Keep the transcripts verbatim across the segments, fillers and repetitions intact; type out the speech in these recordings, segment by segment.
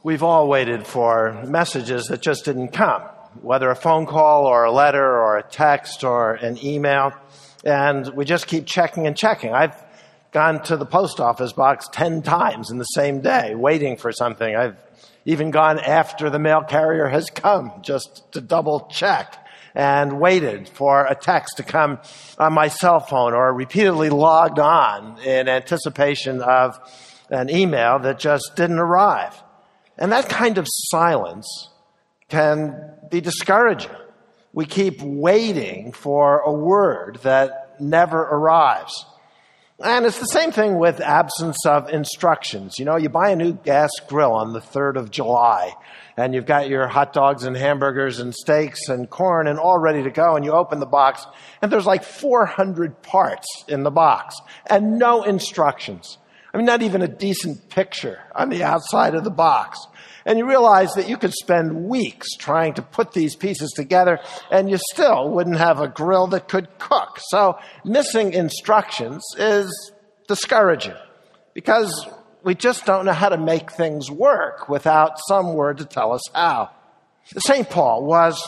We've all waited for messages that just didn't come, whether a phone call or a letter or a text or an email, and we just keep checking and checking. I've gone to the post office box ten times in the same day, waiting for something. I've even gone after the mail carrier has come just to double check, and waited for a text to come on my cell phone, or repeatedly logged on in anticipation of an email that just didn't arrive. And that kind of silence can be discouraging. We keep waiting for a word that never arrives. And it's the same thing with absence of instructions. You know, you buy a new gas grill on the third of July, and you've got your hot dogs and hamburgers and steaks and corn and all ready to go, and you open the box, and there's like four hundred parts in the box, and no instructions. I mean, not even a decent picture on the outside of the box. And you realize that you could spend weeks trying to put these pieces together, and you still wouldn't have a grill that could cook. So missing instructions is discouraging, because we just don't know how to make things work without some word to tell us how. Saint Paul was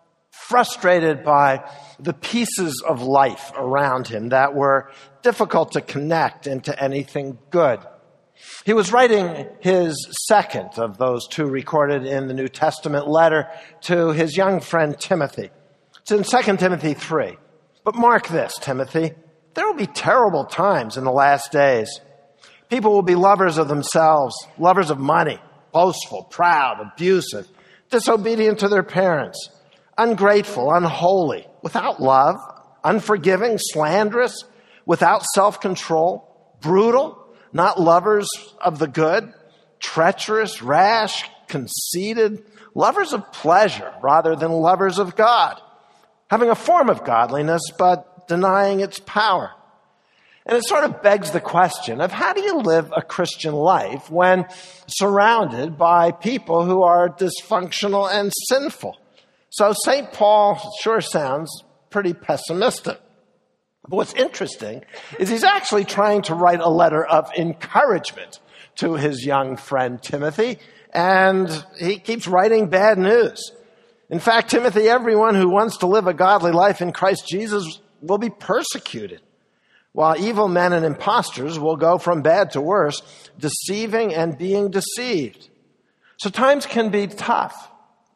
frustrated by the pieces of life around him that were difficult to connect into anything good. He was writing his second of those two recorded in the New Testament letter to his young friend Timothy. It's in Second Timothy three. But mark this, Timothy, there will be terrible times in the last days. People will be lovers of themselves, lovers of money, boastful, proud, abusive, disobedient to their parents, ungrateful, unholy, without love, unforgiving, slanderous, without self-control, brutal, not lovers of the good, treacherous, rash, conceited, lovers of pleasure rather than lovers of God, having a form of godliness but denying its power. And it sort of begs the question of how do you live a Christian life when surrounded by people who are dysfunctional and sinful? So Saint Paul sure sounds pretty pessimistic. But what's interesting is he's actually trying to write a letter of encouragement to his young friend Timothy, and he keeps writing bad news. In fact, Timothy, everyone who wants to live a godly life in Christ Jesus will be persecuted, while evil men and impostors will go from bad to worse, deceiving and being deceived. So times can be tough,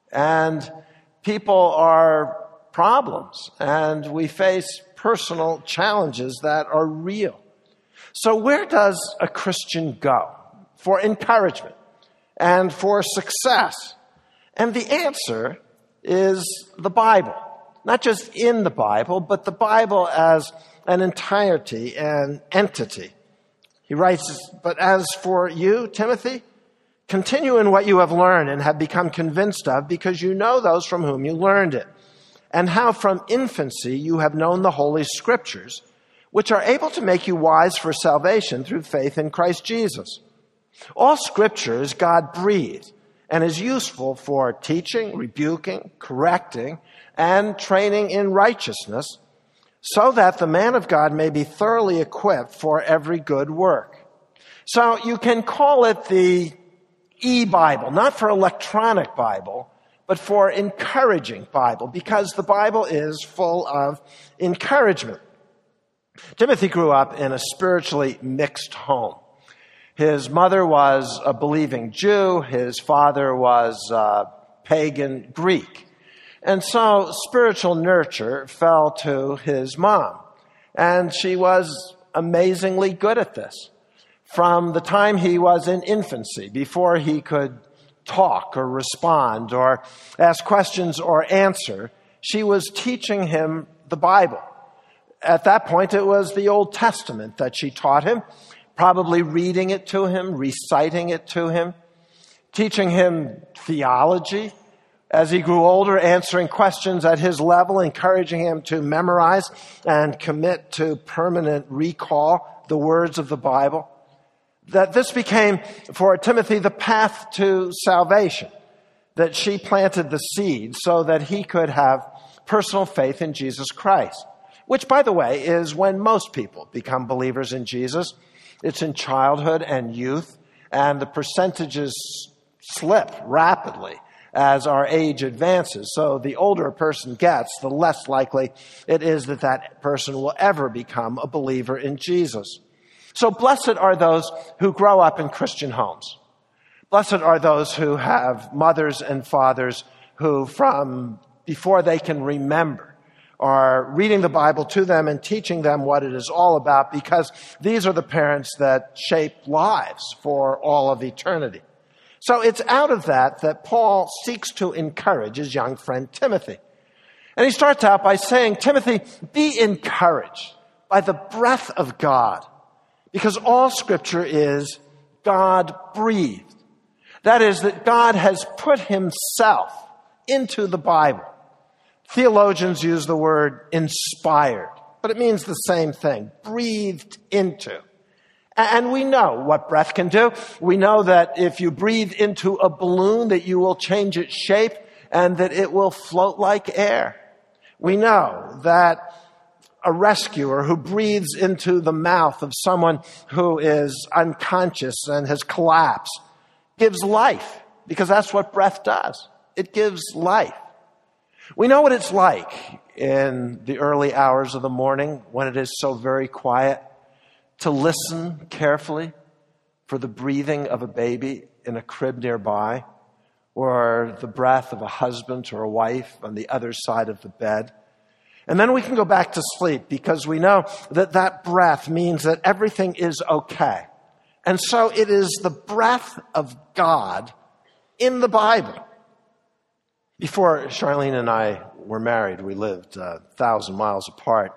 and people are problems, and we face personal challenges that are real. So where does a Christian go for encouragement and for success? And the answer is the Bible. Not just in the Bible, but the Bible as an entirety and entity. He writes, "But as for you, Timothy, continue in what you have learned and have become convinced of, because you know those from whom you learned it, and how from infancy you have known the Holy Scriptures, which are able to make you wise for salvation through faith in Christ Jesus. All Scripture is God-breathed and is useful for teaching, rebuking, correcting, and training in righteousness, so that the man of God may be thoroughly equipped for every good work." So you can call it the e-Bible, not for electronic Bible, but for encouraging Bible, because the Bible is full of encouragement. Timothy grew up in a spiritually mixed home. His mother was a believing Jew. His father was uh, pagan Greek. And so spiritual nurture fell to his mom. And she was amazingly good at this. From the time he was in infancy, before he could talk or respond or ask questions or answer, she was teaching him the Bible. At that point, it was the Old Testament that she taught him, probably reading it to him, reciting it to him, teaching him theology. As he grew older, answering questions at his level, encouraging him to memorize and commit to permanent recall the words of the Bible. That this became, for Timothy, the path to salvation. That she planted the seed so that he could have personal faith in Jesus Christ. Which, by the way, is when most people become believers in Jesus. It's in childhood and youth, and the percentages slip rapidly as our age advances. So the older a person gets, the less likely it is that that person will ever become a believer in Jesus. So blessed are those who grow up in Christian homes. Blessed are those who have mothers and fathers who, from before they can remember, are reading the Bible to them and teaching them what it is all about, because these are the parents that shape lives for all of eternity. So it's out of that that Paul seeks to encourage his young friend Timothy. And he starts out by saying, Timothy, be encouraged by the breath of God, because all Scripture is God-breathed. That is, that God has put himself into the Bible. Theologians use the word inspired, but it means the same thing, breathed into. And we know what breath can do. We know that if you breathe into a balloon, that you will change its shape and that it will float like air. We know that a rescuer who breathes into the mouth of someone who is unconscious and has collapsed gives life, because that's what breath does. It gives life. We know what it's like in the early hours of the morning when it is so very quiet to listen carefully for the breathing of a baby in a crib nearby, or the breath of a husband or a wife on the other side of the bed. And then we can go back to sleep, because we know that that breath means that everything is okay. And so it is the breath of God in the Bible. Before Charlene and I were married, we lived a thousand miles apart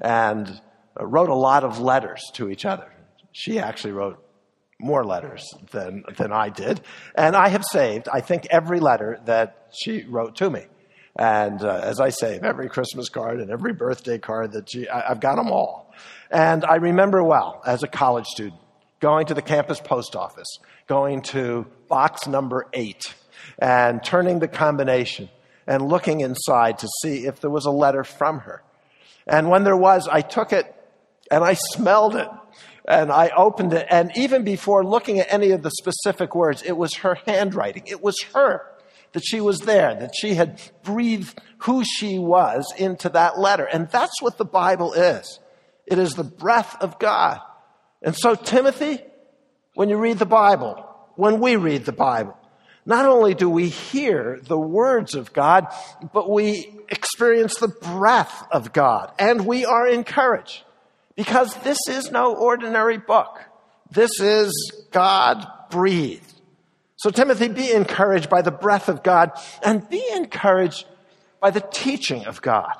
and wrote a lot of letters to each other. She actually wrote more letters than, than I did. And I have saved, I think, every letter that she wrote to me. And uh, as I save every Christmas card and every birthday card that she, I, I've got them all. And I remember well, as a college student, going to the campus post office, going to box number eight, and turning the combination and looking inside to see if there was a letter from her. And when there was, I took it and I smelled it and I opened it. And even before looking at any of the specific words, it was her handwriting. It was her, that she was there, that she had breathed who she was into that letter. And that's what the Bible is. It is the breath of God. And so, Timothy, when you read the Bible, when we read the Bible, not only do we hear the words of God, but we experience the breath of God, and we are encouraged, because this is no ordinary book. This is God-breathed. So, Timothy, be encouraged by the breath of God, and be encouraged by the teaching of God.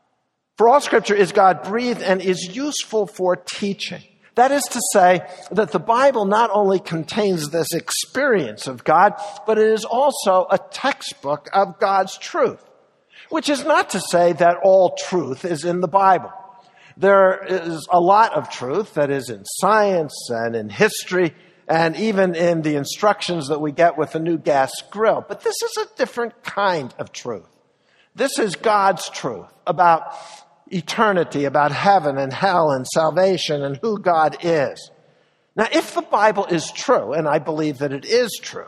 For all Scripture is God-breathed and is useful for teaching. That is to say that the Bible not only contains this experience of God, but it is also a textbook of God's truth, which is not to say that all truth is in the Bible. There is a lot of truth that is in science and in history and even in the instructions that we get with the new gas grill. But this is a different kind of truth. This is God's truth about eternity, about heaven and hell and salvation and who God is. Now, if the Bible is true, and I believe that it is true,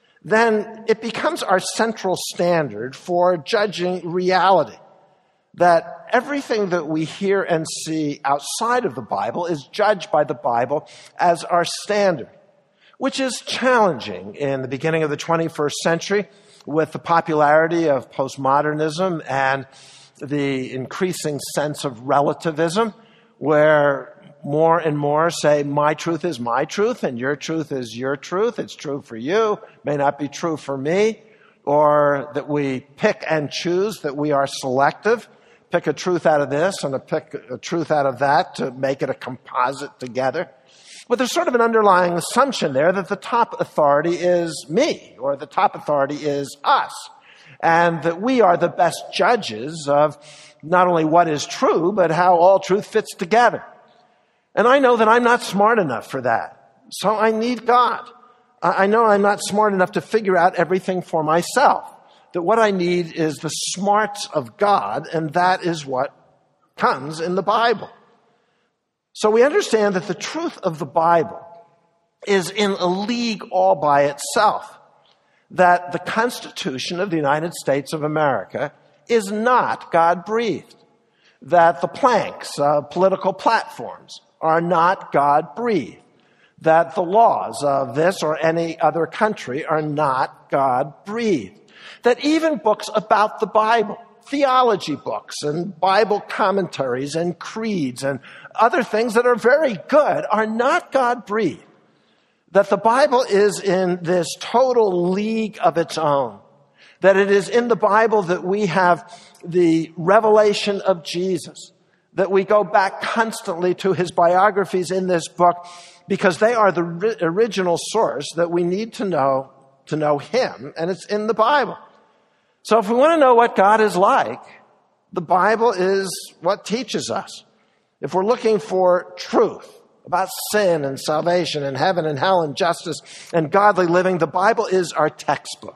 then it becomes our central standard for judging reality. That everything that we hear and see outside of the Bible is judged by the Bible as our standard, which is challenging in the beginning of the twenty-first century with the popularity of postmodernism and the increasing sense of relativism, where more and more say, my truth is my truth and your truth is your truth. It's true for you, may not be true for me. Or that we pick and choose, that we are selective, pick a truth out of this and a pick a truth out of that to make it a composite together. But there's sort of an underlying assumption there that the top authority is me, or the top authority is us. And that we are the best judges of not only what is true, but how all truth fits together. And I know that I'm not smart enough for that. So I need God. I know I'm not smart enough to figure out everything for myself. That what I need is the smarts of God, and that is what comes in the Bible. So we understand that the truth of the Bible is in a league all by itself. that the Constitution of the United States of America is not God-breathed, that the planks of political platforms are not God-breathed, that the laws of this or any other country are not God-breathed, that even books about the Bible, theology books and Bible commentaries and creeds and other things that are very good are not God-breathed, that the Bible is in this total league of its own, that it is in the Bible that we have the revelation of Jesus, that we go back constantly to his biographies in this book because they are the ri- original source that we need to know to know him, and it's in the Bible. So if we want to know what God is like, the Bible is what teaches us. If we're looking for truth about sin and salvation and heaven and hell and justice and godly living, the Bible is our textbook.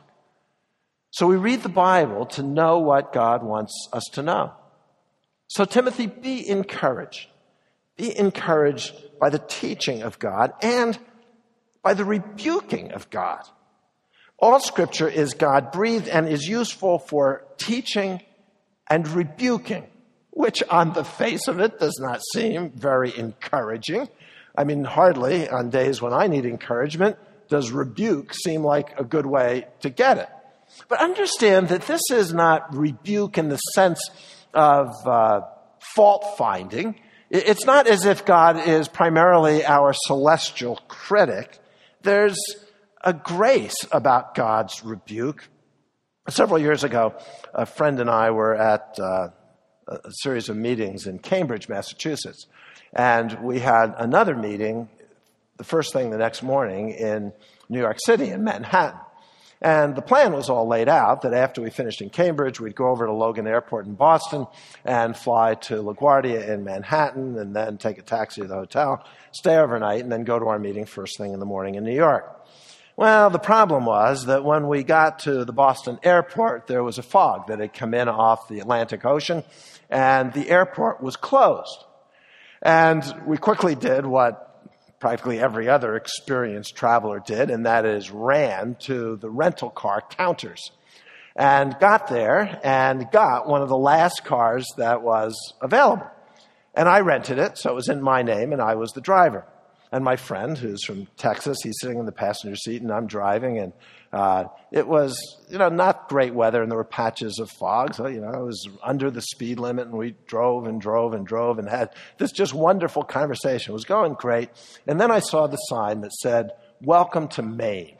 So we read the Bible to know what God wants us to know. So Timothy, be encouraged. Be encouraged by the teaching of God and by the rebuking of God. All Scripture is God-breathed and is useful for teaching and rebuking, which on the face of it does not seem very encouraging. I mean, hardly on days when I need encouragement does rebuke seem like a good way to get it. But understand that this is not rebuke in the sense of uh, fault-finding. It's not as if God is primarily our celestial critic. There's a grace about God's rebuke. Several years ago, a friend and I were at uh, a series of meetings in Cambridge, Massachusetts. And we had another meeting the first thing the next morning in New York City, in Manhattan. And the plan was all laid out that after we finished in Cambridge, we'd go over to Logan Airport in Boston and fly to LaGuardia in Manhattan and then take a taxi to the hotel, stay overnight, and then go to our meeting first thing in the morning in New York. Well, the problem was that when we got to the Boston airport, there was a fog that had come in off the Atlantic Ocean, and the airport was closed. And we quickly did what practically every other experienced traveler did, and that is ran to the rental car counters and got there and got one of the last cars that was available. And I rented it, so it was in my name, and I was the driver. And my friend, who's from Texas, he's sitting in the passenger seat, and I'm driving. And uh, it was, you know, not great weather, and there were patches of fog. So, you know, it was under the speed limit, and we drove and drove and drove and had this just wonderful conversation. It was going great. And then I saw the sign that said, "Welcome to Maine."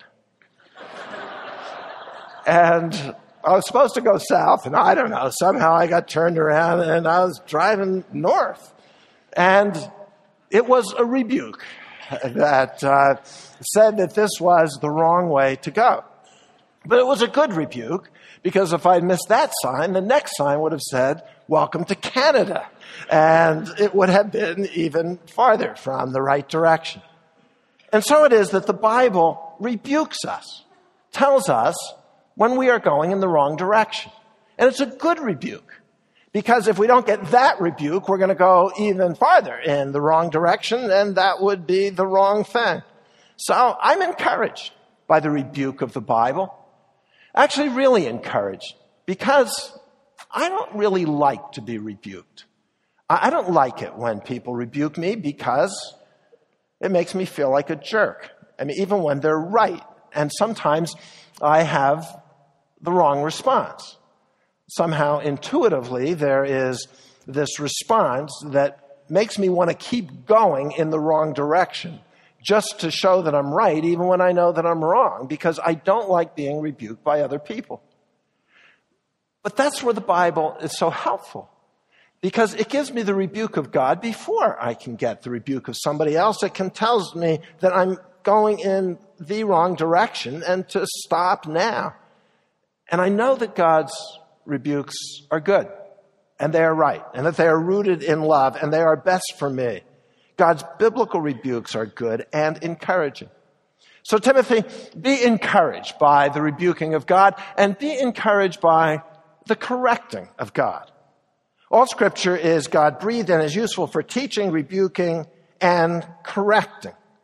And I was supposed to go south, and I don't know, somehow I got turned around, and I was driving north. And it was a rebuke that uh, said that this was the wrong way to go. But it was a good rebuke, because if I'd missed that sign, the next sign would have said, "Welcome to Canada." And it would have been even farther from the right direction. And so it is that the Bible rebukes us, tells us when we are going in the wrong direction. And it's a good rebuke. Because if we don't get that rebuke, we're going to go even farther in the wrong direction, and that would be the wrong thing. So I'm encouraged by the rebuke of the Bible. Actually, really encouraged, because I don't really like to be rebuked. I don't like it when people rebuke me because it makes me feel like a jerk. I mean, even when they're right. And sometimes I have the wrong response. Somehow, intuitively, there is this response that makes me want to keep going in the wrong direction, just to show that I'm right, even when I know that I'm wrong, because I don't like being rebuked by other people. But that's where the Bible is so helpful, because it gives me the rebuke of God before I can get the rebuke of somebody else. It can tell me that I'm going in the wrong direction and to stop now. And I know that God's rebukes are good, and they are right, and that they are rooted in love, and they are best for me. God's biblical rebukes are good and encouraging. So, Timothy, be encouraged by the rebuking of God, and be encouraged by the correcting of God. All Scripture is God-breathed and is useful for teaching, rebuking, and correcting.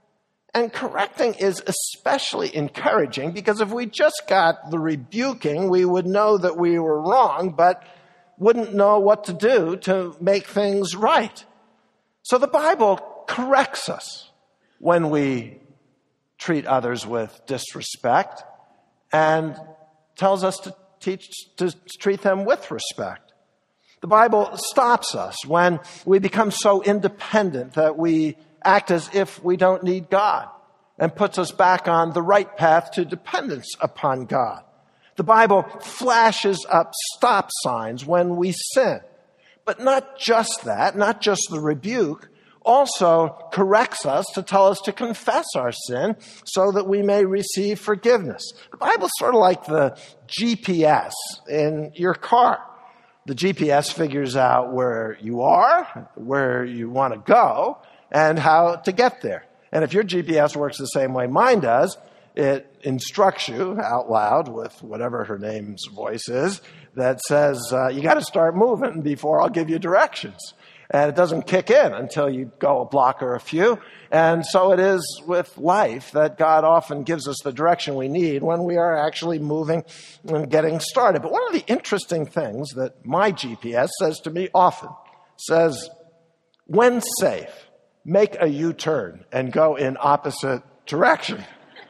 And correcting is especially encouraging because if we just got the rebuking, we would know that we were wrong, but wouldn't know what to do to make things right. So the Bible corrects us when we treat others with disrespect and tells us to teach to treat them with respect. The Bible stops us when we become so independent that we act as if we don't need God and puts us back on the right path to dependence upon God. The Bible flashes up stop signs when we sin. But not just that, not just the rebuke, also corrects us to tell us to confess our sin so that we may receive forgiveness. The Bible's sort of like the G P S in your car. The G P S figures out where you are, where you want to go, and how to get there. And if your G P S works the same way mine does, it instructs you out loud with whatever her name's voice is that says, uh, you got to start moving before I'll give you directions. And it doesn't kick in until you go a block or a few. And so it is with life that God often gives us the direction we need when we are actually moving and getting started. But one of the interesting things that my G P S says to me often says, when safe, make a U-turn and go in opposite direction.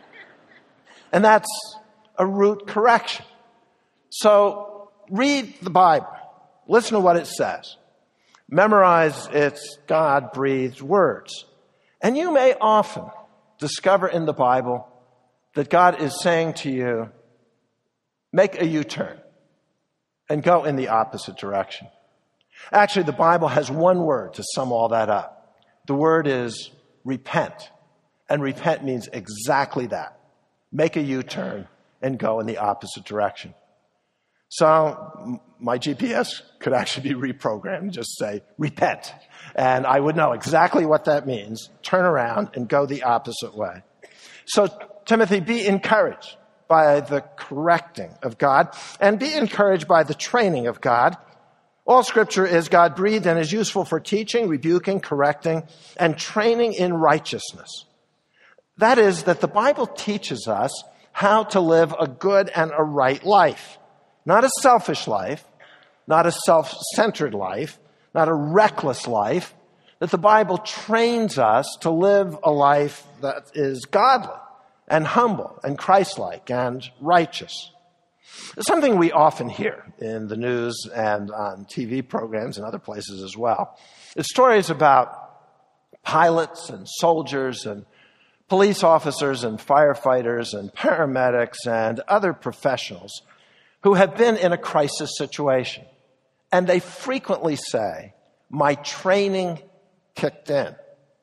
And that's a route correction. So read the Bible. Listen to what it says. Memorize its God-breathed words. And you may often discover in the Bible that God is saying to you, make a U-turn and go in the opposite direction. Actually, the Bible has one word to sum all that up. The word is repent. And repent means exactly that. Make a U-turn and go in the opposite direction. So my G P S could actually be reprogrammed, just say, repent. And I would know exactly what that means. Turn around and go the opposite way. So, Timothy, be encouraged by the correcting of God and be encouraged by the training of God. All Scripture is God-breathed and is useful for teaching, rebuking, correcting, and training in righteousness. That is, that the Bible teaches us how to live a good and a right life. Not a selfish life, not a self-centered life, not a reckless life, that the Bible trains us to live a life that is godly and humble and Christ-like and righteous. It's something we often hear in the news and on T V programs and other places as well. It's stories about pilots and soldiers and police officers and firefighters and paramedics and other professionals who have been in a crisis situation. And they frequently say, my training kicked in.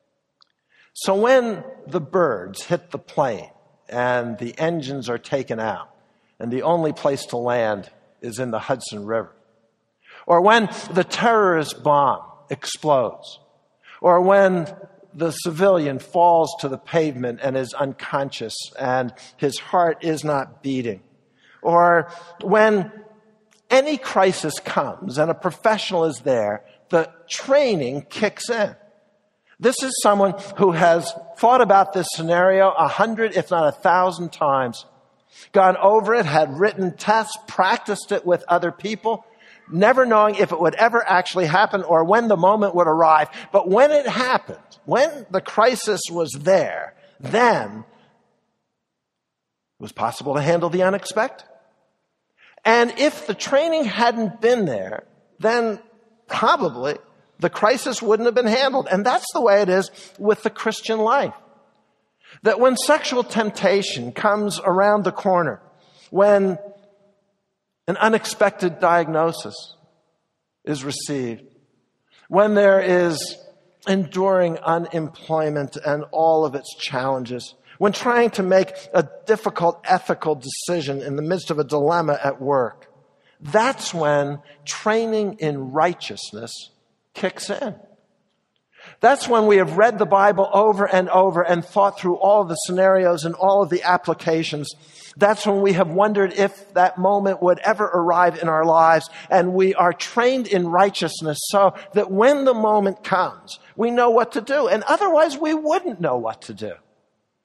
So when the birds hit the plane and the engines are taken out and the only place to land is in the Hudson River, or when the terrorist bomb explodes, or when the civilian falls to the pavement and is unconscious and his heart is not beating, or when any crisis comes and a professional is there, the training kicks in. This is someone who has thought about this scenario a hundred, if not a thousand times, gone over it, had written tests, practiced it with other people, never knowing if it would ever actually happen or when the moment would arrive. But when it happened, when the crisis was there, then it was possible to handle the unexpected. And if the training hadn't been there, then probably the crisis wouldn't have been handled. And that's the way it is with the Christian life. That when sexual temptation comes around the corner, when an unexpected diagnosis is received, when there is enduring unemployment and all of its challenges, when trying to make a difficult ethical decision in the midst of a dilemma at work, that's when training in righteousness kicks in. That's when we have read the Bible over and over and thought through all of the scenarios and all of the applications. That's when we have wondered if that moment would ever arrive in our lives, and we are trained in righteousness so that when the moment comes, we know what to do, and otherwise we wouldn't know what to do.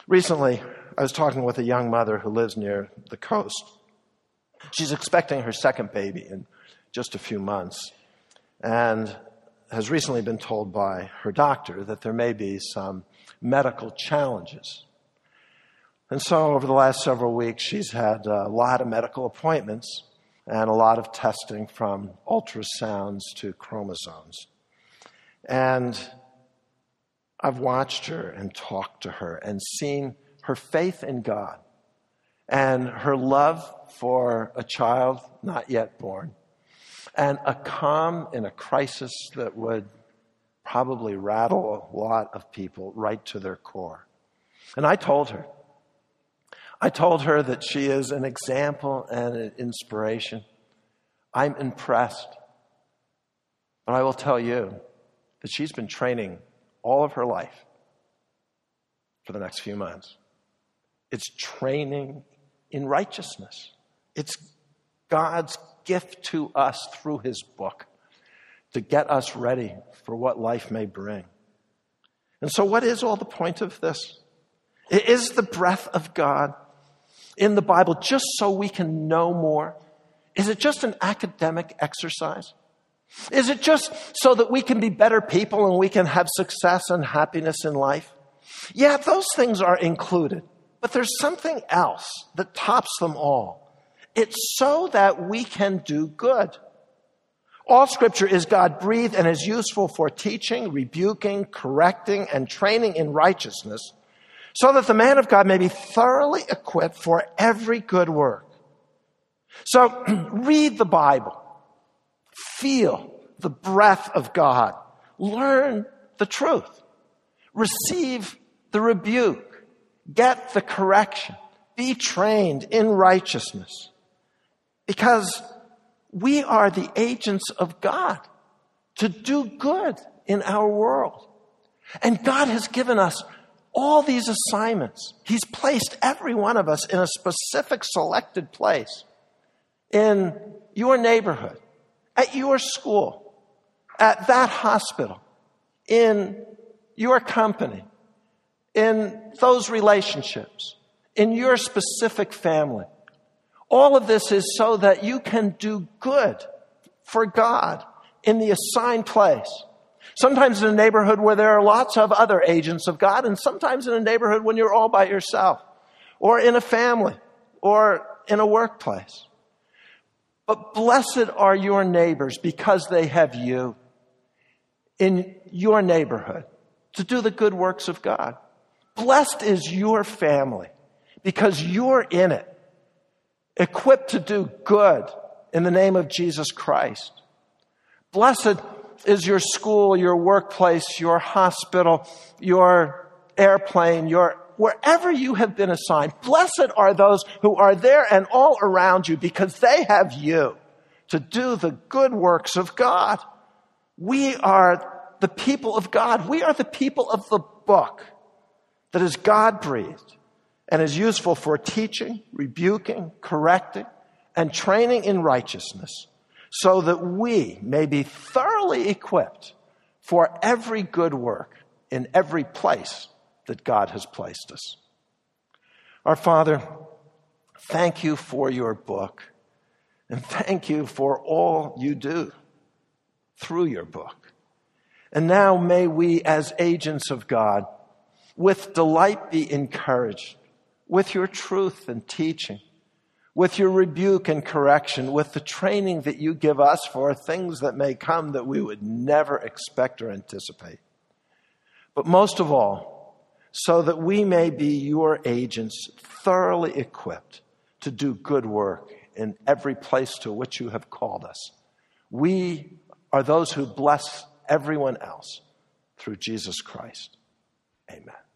Recently, I was talking with a young mother who lives near the coast. She's expecting her second baby in just a few months and has recently been told by her doctor that there may be some medical challenges. And so over the last several weeks, she's had a lot of medical appointments and a lot of testing, from ultrasounds to chromosomes. And I've watched her and talked to her and seen her faith in God and her love for a child not yet born, and a calm in a crisis that would probably rattle a lot of people right to their core. And I told her, I told her that she is an example and an inspiration. I'm impressed. But I will tell you that she's been training all of her life for the next few months. It's training in righteousness. It's God's gift to us through his book to get us ready for what life may bring. And so what is all the point of this? It is the breath of God in the Bible just so we can know more? Is it just an academic exercise? Is it just so that we can be better people and we can have success and happiness in life? Yeah, those things are included. But there's something else that tops them all. It's so that we can do good. All Scripture is God-breathed and is useful for teaching, rebuking, correcting, and training in righteousness, so that the man of God may be thoroughly equipped for every good work. So read the Bible. Feel the breath of God. Learn the truth. Receive the rebuke. Get the correction. Be trained in righteousness. Because we are the agents of God to do good in our world. And God has given us all these assignments. He's placed every one of us in a specific selected place. In your neighborhood, at your school, at that hospital, in your company, in those relationships, in your specific family. All of this is so that you can do good for God in the assigned place. Sometimes in a neighborhood where there are lots of other agents of God, and sometimes in a neighborhood when you're all by yourself, or in a family, or in a workplace. But blessed are your neighbors because they have you in your neighborhood to do the good works of God. Blessed is your family because you're in it, equipped to do good in the name of Jesus Christ. Blessed is your school, your workplace, your hospital, your airplane, your wherever you have been assigned. Blessed are those who are there and all around you because they have you to do the good works of God. We are the people of God. We are the people of the book that is God-breathed and is useful for teaching, rebuking, correcting, and training in righteousness, so that we may be thoroughly equipped for every good work in every place that God has placed us. Our Father, thank you for your book, and thank you for all you do through your book. And now may we, as agents of God, with delight be encouraged with your truth and teaching, with your rebuke and correction, with the training that you give us for things that may come that we would never expect or anticipate. But most of all, so that we may be your agents, thoroughly equipped to do good work in every place to which you have called us. We are those who bless everyone else through Jesus Christ. Amen.